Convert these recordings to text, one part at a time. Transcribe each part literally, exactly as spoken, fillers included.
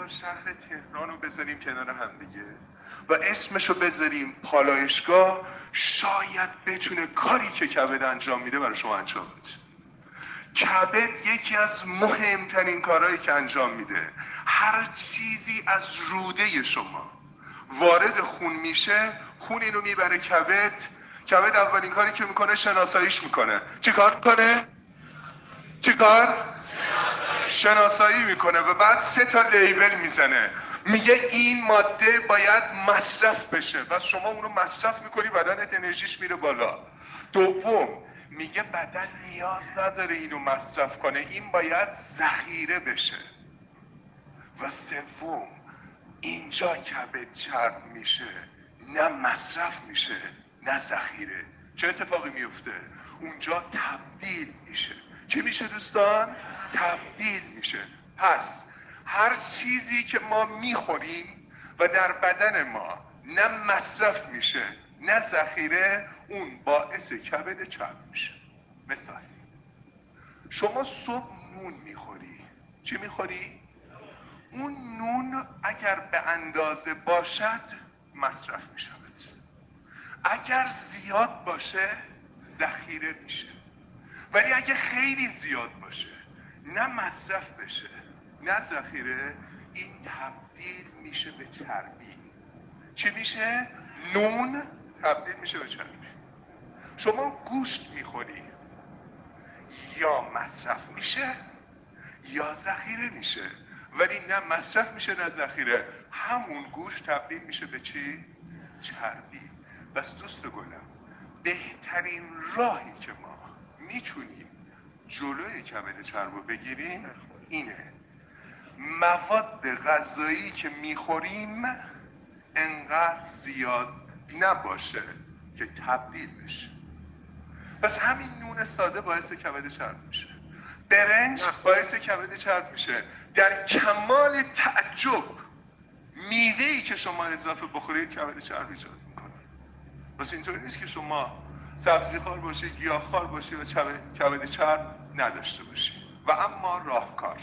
بذار شهر تهران رو بذاریم کنار هم دیگه و اسمشو بذاریم پالایشگاه، شاید بتونه کاری که کبد انجام میده برای شما انجام بده. کبد یکی از مهمترین کارهایی که انجام میده، هر چیزی از روده شما وارد خون میشه، خون اینو میبره کبد. کبد اولین کاری که میکنه شناساییش میکنه. چی کار کنه؟ چی کار؟ شناسایی میکنه و بعد سه تا لیبل میزنه، میگه این ماده باید مصرف بشه، بس شما اونو مصرف میکنی، بدنت انرژیش میره بالا. دوم، میگه بدن نیاز نداره اینو مصرف کنه، این باید ذخیره بشه. و سوم، اینجا کبد چرب میشه، نه مصرف میشه نه ذخیره. چه اتفاقی میفته؟ اونجا تبدیل میشه. چی میشه دوستان؟ تبدیل میشه. پس هر چیزی که ما میخوریم و در بدن ما نه مصرف میشه نه ذخیره، اون باعث کبد چرب میشه. مثال، شما صبح نون میخوری. چی میخوری؟ اون نون اگر به اندازه باشد مصرف میشود، اگر زیاد باشه ذخیره میشه. ولی اگه خیلی زیاد باشه، نه مصرف بشه نه ذخیره، این تبدیل میشه به چربی. چی میشه؟ نون تبدیل میشه به چربی. شما گوشت میخوری، یا مصرف میشه یا ذخیره میشه، ولی نه مصرف میشه نه ذخیره. همون گوشت تبدیل میشه به چی؟ چربی. بس دوست گلم، بهترین راهی که ما میتونیم جلوی کبد چرب رو بگیریم اینه، مواد غذایی که میخوریم انقدر زیاد نباشه که تبدیل بشه. پس همین نون ساده باعث کبد چرب میشه، برنج باعث کبد چرب میشه. در کمال تعجب میوه‌ای که شما اضافه بخورید کبد چرب ایجاد میکنه. پس اینطوری نیست که شما سبزی خوار باشی، گیاه خوار باشی و کبد چرب نداشته باشی. و اما راهکار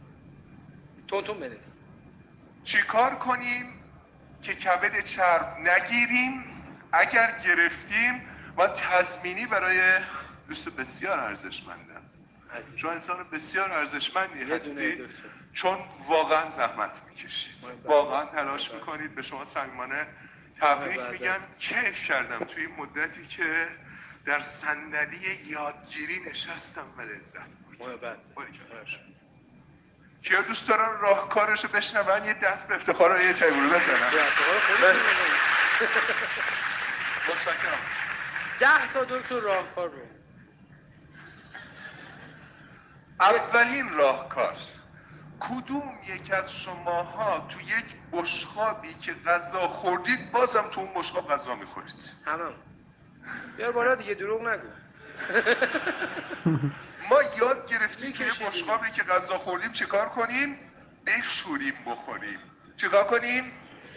تونتون بنویس. چی کار کنیم که کبد چرب نگیریم؟ اگر گرفتیم و تضمینی برای دوست بسیار ارزشمندم، شما انسان بسیار ارزشمندی هستید، چون واقعا زحمت میکشید، واقعا تلاش میکنید. به شما صمیمانه تبریک میگم. کیف کردم توی این مدتی که در صندلی یادگیری نشستم و لذت بردم. کیا دوست دارن راهکارشو بشنون؟ یه دست به افتخار یه تیبوری بزنن. متشکرم. ده تا دکتر راهکار رو. اولین راهکار، کدوم یک از شماها تو یک بشقابی که غذا خوردید بازم تو اون بشقاب غذا میخورید؟ همم. بیار بالا دیگه، دروغ نگو. ما یاد گرفتیم توی بشقابی که غذا خوردیم چیکار کنیم؟ بشوریم بخوریم. چیکار کنیم؟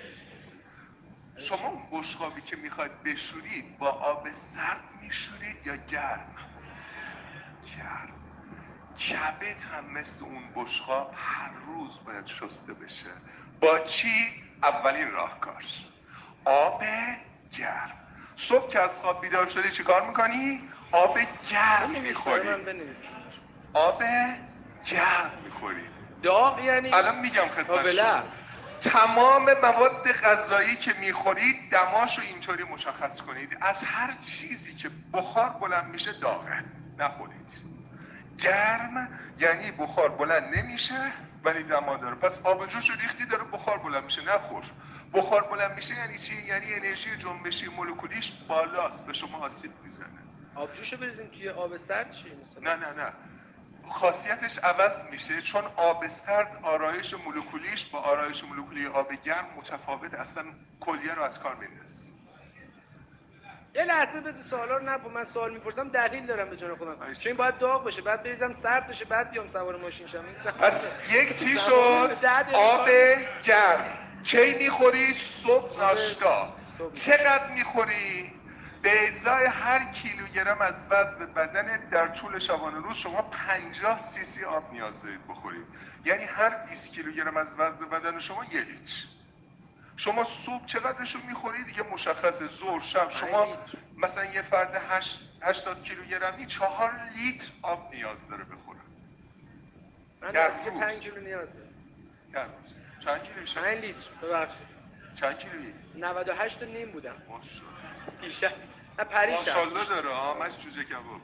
شما اون بشقابی که میخواید بشورید با آب سرد میشورید یا گرم؟ گرم. کبد هم مثل اون بشقاب هر روز باید شسته بشه. با چی؟ اولین راهکار آب گرم. صبح که از خواب بیدار شدی چی کار میکنی؟ آب گرم میخوری. آب گرم میخوری. داغ یعنی؟ الان میگم خدمت شما. تمام مواد غذایی که میخورید دماشو اینطوری مشخص کنید، از هر چیزی که بخار بلند میشه داغه نخورید. گرم یعنی بخار بلند نمیشه ولی دما داره، پس آب جوشو ریختی داره بخار بلند میشه، نخور. بخار بلند میشه یعنی چی؟ یعنی انرژی جنبشی مولکولیش بالاست، به شما آسیب میزنه. آب جوشو بریزیم توی آب سرد چی مثلا؟ نه نه نه، خاصیتش عوض میشه، چون آب سرد آرایش مولکولیش با آرایش مولکولی آب گرم متفاوت، اصلا کلیه رو از کار میندازه. یه لحظه بذار سوالا رو نپو، من سوال میپرسم دلیل دارم به جان خودم. چون باید داغ بشه، بعد بریزم سرد بشه، بعد بیام سوار ماشین شم. پس یک چی شد؟ آب گرم. کی میخوری؟ صبح ناشتا. چقدر میخوری؟ به ازای هر کیلوگرم از وزن بدن در طول شبانه روز شما پنجاه سی سی آب نیاز دارید بخورید. یعنی هر بیست کیلوگرم از وزن بدن شما یک لیتر. شما صبح چقدرشو میخورید دیگه مشخصه، ظهر شب شما مثلا یه فرد هشتاد کیلوگرمی چهار لیتر آب نیاز داره بخوره در روز. پنج کیلو نیاز داره در روز. چند کیلو میشه؟ پنج لیتر. ببخشید چند کیلویی؟ نود و هشت و نیم بودم ماشاءالله. دیشب نه پریشب ماشاءالله داره آمش جوجه کباب.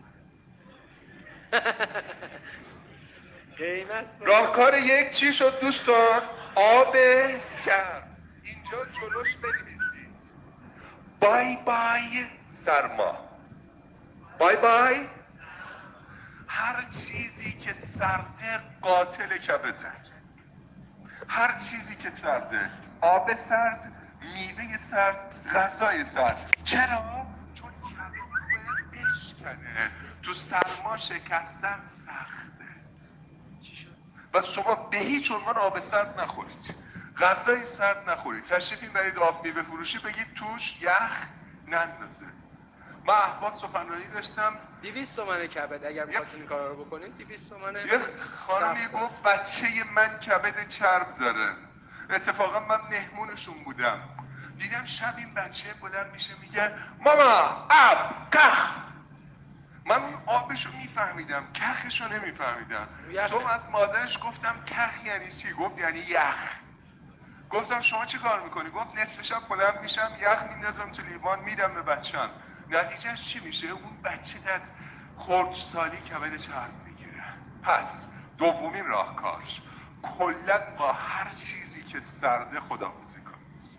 قیمت راهکار یک چی شد دوستان؟ آب گرم. اینجا جلوش بنویسید بای بای سرما. بای بای هر چیزی که سرده قاتل کبده. هر چیزی که سرده، آب سرد، میوه سرد، غذای سرد. چرا؟ چون کبد رو باید بشکنه. تو سرما شکستن سخته. بس شما به هیچ عنوان آب سرد نخورید، غذای سرد نخورید. تشریف برید آب میوه فروشی بگید توش یخ نندازه. من احواز سخنرانی داشتم دویست تومن کبد اگر می‌خواستین این کارا رو بکنید دویست تومن. یه خانمی گفت بچه من کبد چرب داره. اتفاقا من مهمونشون بودم، دیدم شب این بچه بلند میشه میگه ماما آب کخ. من اون آبشو میفهمیدم، کخشو نمیفهمیدم. صبح از مادرش گفتم کخ یعنی چی؟ گفت یعنی یخ. گفتم شما چی کار میکنی؟ گفت نصف شب بلند میشم یخ میندازم تو لیوان میدم به بچم. نتیجهش چی میشه؟ اون بچه در خردسالی کبد چرب میگیره. پس دومین راهکار، کلا با هر چیزی که سرده خداحافظی کنید.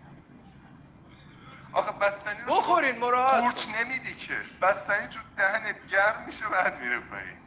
آخه بستنی رو بخورین مراد قورت نمیدی که، بستنی تو دهنت گرم میشه بعد میره پایین.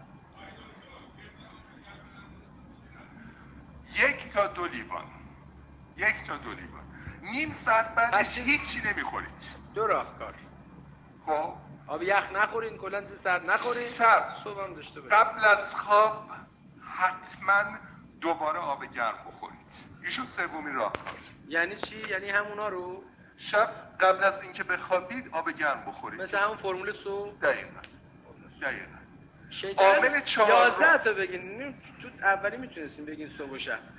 یک تا دو لیوان یک تا دو لیوان نیم ساعت بعدش هیچی نمیخورید. دو راهکار. خب آب یخ نخورین، کلا سرد نخورین، شب صبح هم داشته باشین. قبل از خواب حتما دوباره آب گرم بخورید. ایشون سومین راهکار. یعنی چی؟ یعنی همونا رو شب قبل از اینکه بخوابید آب گرم بخورید، مثل همون فرمول صبح. دقیقاً دقیقاً. عامل چهارم یازده تا بگین. تو اولی میتونستین بگین صبح و شب.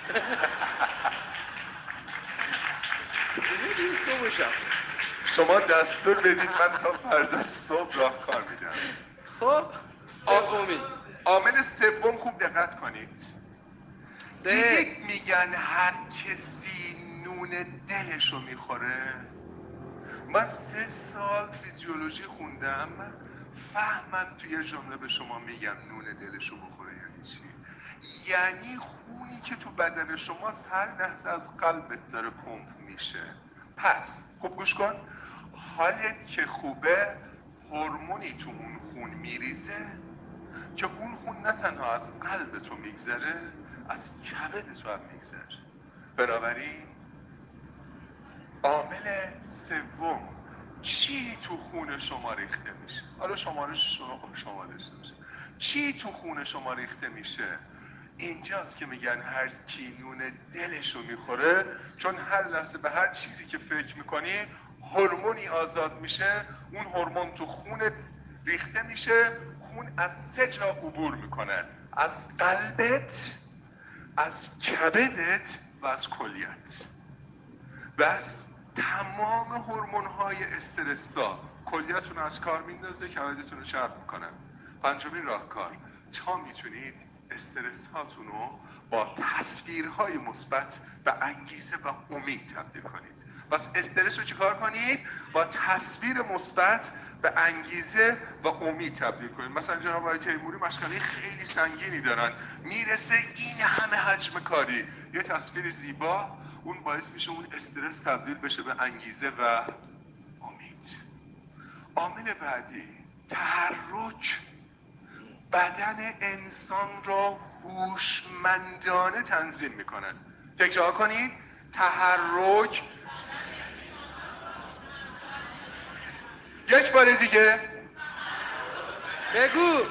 بگین صبح و شب. شما دستور بدید من تا فردا صبح راهکار میدم. خب سومی، عامل سوم خوب دقت کنید. دیدید میگن هر کسی نون دلشو میخوره. من سه سال فیزیولوژی خوندم، فهمم توی جمله به شما میگم نون دلشو بخوره یعنی چی؟ یعنی خونی که تو بدن شماست هر لحظه از قلبت داره پمپ میشه. پس خوب گوش کن، حالت که خوبه هورمونی تو اون خون میریزه که اون خون نه تنها از قلب تو میگذره، از کبد تو هم میگذره. بنابراین عامل سوم چی تو خون شما ریخته میشه؟ حالا شمارش شما خب شما داشته باشه. چی تو خون شما ریخته میشه؟ اینجاست که میگن هر کی نون دلشو میخوره، چون هر لحظه به هر چیزی که فکر میکنی هورمونی آزاد میشه. اون هورمون تو خونت ریخته میشه، خون از سه جا عبور میکنه، از قلبت، از کبدت و از کلیت. بس تمام هورمون‌های استرسا کلیتون از کار میندازه، کبدتون رو چرب میکنه. پنجمین راهکار، تا میتونید استرس هاتون رو با تصویرهای مثبت به انگیزه و امید تبدیل کنید. پس استرس رو چیکار کنید؟ با تصویر مثبت به انگیزه و امید تبدیل کنید. مثلا جناب آقای تیموری مشغله خیلی سنگینی دارن، میرسه این همه حجم کاری، یه تصویر زیبا، اون باعث میشه اون استرس تبدیل بشه به انگیزه و امید. عامل بعدی، تحرک. بدن انسان را هوشمندانه تنظیم میکنه. تکرار کنید، تحرک. یک بار دیگه بگو.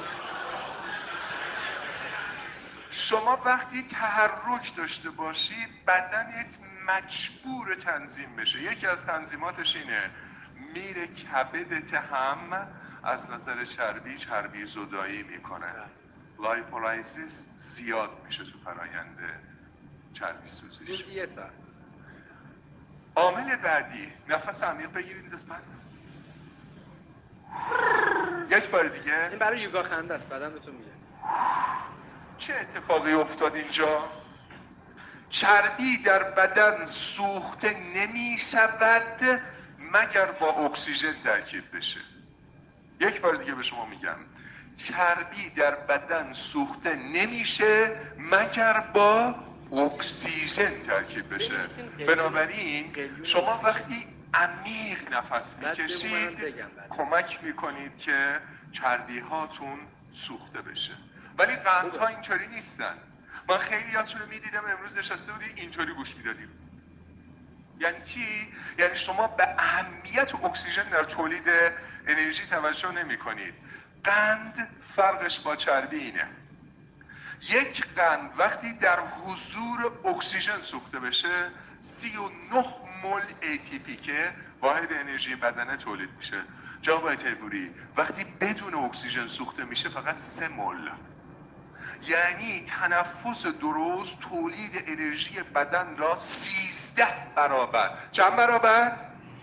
شما وقتی تحرک داشته باشید بدنت مجبور تنظیم بشه. یکی از تنظیماتش اینه میره کبدت هم از نظر چربی چربی زدایی میکنه. لایپولایسیس زیاد میشه تو فرایند چربی سوزش. روزی یه ساعت. عامل بعدی، نفس عمیق بگیرید لطفاً. یک بار دیگه. این برای یوگا خنده است، بعدم بهتون میگم. چه اتفاقی افتاد اینجا؟ چربی در بدن سوخته نمی شود مگر با اکسیژن ترکیب بشه. یک بار دیگه به شما میگم، چربی در بدن سوخته نمیشه مگر با اکسیژن ترکیب بشه. بنابراین شما وقتی عمیق نفس میکشید کمک میکنید که چربی هاتون سوخته بشه. ولی قندها اینطوری نیستن. من خیلی هاتون رو میدیدم امروز نشسته بودید اینطوری گوش میدادیم. یعنی چی؟ یعنی شما به اهمیت اکسیژن در تولید انرژی توجه نمی کنید. قند فرقش با چربی اینه، یک قند وقتی در حضور اکسیژن سوخته بشه سی و نه مول ای تی پی که واحد انرژی بدنه تولید میشه. جناب تیموری وقتی بدون اکسیژن سوخته میشه فقط سه مول. یعنی تنفس درست تولید انرژی بدن را سیزده برابر، چند برابر؟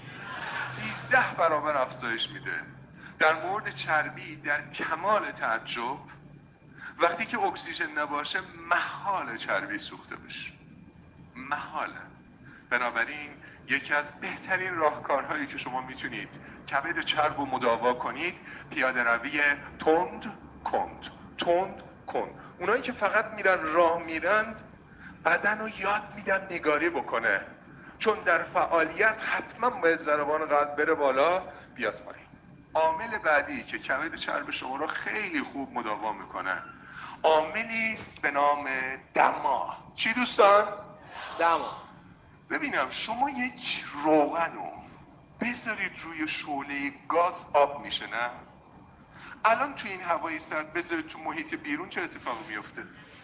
سیزده برابر افزایش میده. در مورد چربی در کمال تعجب وقتی که اکسیژن نباشه محال چربی سوخته بشه، محاله. بنابراین یکی از بهترین راهکارهایی که شما میتونید کبد چرب رو مداوا کنید پیاده روی تند کند تند کند. اونایی که فقط میرن راه میرند بدن رو یاد میدن نگاری بکنه، چون در فعالیت حتما باید ضربان قلب بره بالا بیاد پایین. عامل بعدی که کبد چرب شما رو خیلی خوب مداوا میکنه عاملی است به نام دما. چی دوستان؟ دما. ببینم شما یک روغن رو بذارید روی شعله گاز آب میشه نه؟ الان تو این هوای سرد بذارید تو محیط بیرون چه اتفاقی میفته؟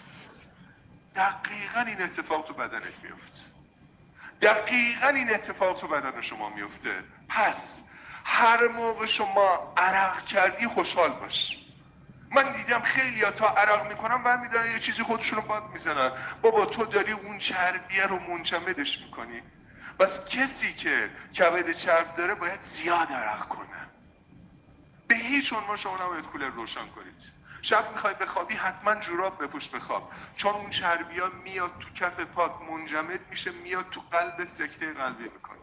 دقیقاً این اتفاق تو بدنت میفته. دقیقاً این اتفاق تو بدن شما میفته. پس هر موقع شما عرق کردی خوشحال باش. من دیدم خیلی ها تا عرق میکنن برمیدارن یه چیزی خودشون رو باد میزنن. بابا تو داری اون چربیه رو منجمدش میکنی. بس کسی که کبد چرب داره باید زیاد عرق کنه. به هیچ عنوان شما نباید کولر روشن کنید. شب میخوای بخوابی حتما جوراب بپوش بخواب، چون اون چربی ها میاد تو کف پات منجمد میشه، میاد تو قلب سکته قلبی میکنه.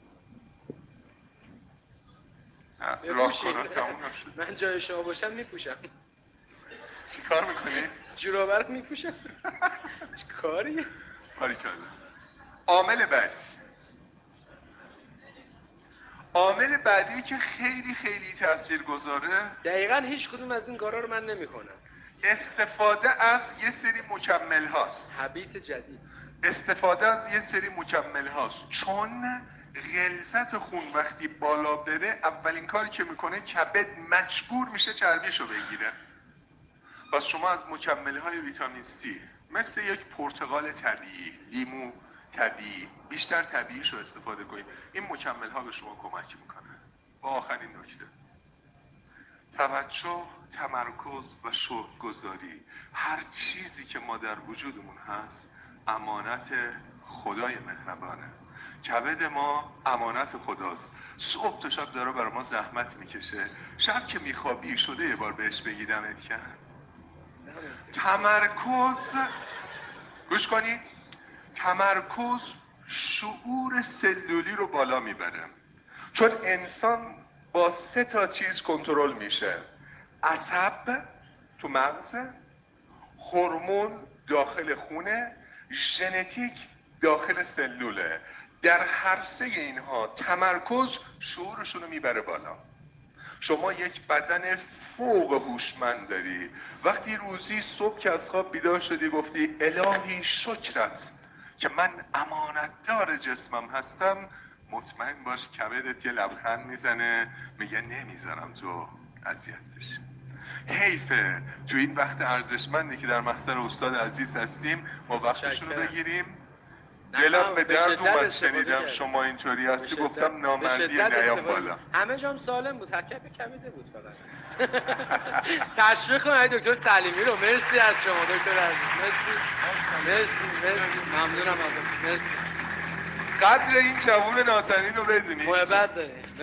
راهکارا تموم نشد. من جای شما باشم میپوشم. چی کار میکنی؟ جورابه رو میپوشم. چی کاریه؟ کاری کرده. عامل بعدی عامل بعدی که خیلی خیلی تاثیرگذاره، دقیقاً هیچ کدوم از این کارا رو من نمیکنم. استفاده از یه سری مکمل هاست. حبیت جدید. استفاده از یه سری مکمل هاست. چون غلظت خون وقتی بالا بره اولین کاری که میکنه کبد مجبور میشه چربیشو بگیره. پس شما از مکمل های ویتامین سی مثل یک پرتقال طبیعی، لیمو طبیعی، بیشتر طبیعیشو استفاده کنید. این مکمل ها به شما کمک میکنه. و آخرین نکته، توجه، تمرکز و شکرگزاری. هر چیزی که ما در وجودمون هست امانت خدای مهربانه. کبد ما امانت خداست. صبح تا شب داره برای ما زحمت میکشه. شب که میخوابی شده یه بار بهش بگی دمت کرد. تمرکز، گوش کنید، تمرکز شعور سلولی رو بالا میبره. چون انسان با سه تا چیز کنترل میشه: عصب تو مغز، هورمون داخل خونه، ژنتیک داخل سلوله. در هر سه اینها تمرکز شعورشون رو میبره بالا. شما یک بدن فوق هوشمند داری. وقتی روزی صبح که از خواب بیدار شدی گفتی الهی شکرت که من امانتدار جسمم هستم، مطمئن باش کبدت یه لبخند میزنه میگه نمیذارم تو اذیت بشی. حیفه تو این وقت ارزشمندی که در محضر استاد عزیز هستیم ما وقتشون رو بگیریم دلم به درد اومد شنیدم شما اینطوری هستی، گفتم نامردی نیام بالا. همه جام سالم بود، تکب کمیده بود فقط. تشویق کنید دکتر سلیمی رو. مرسی از شما دکتر عزیز. مرسی مرسی مرسی ممنونم ازت. مرسی. قدر این جوون نازنین رو بدونید. محبت دارید.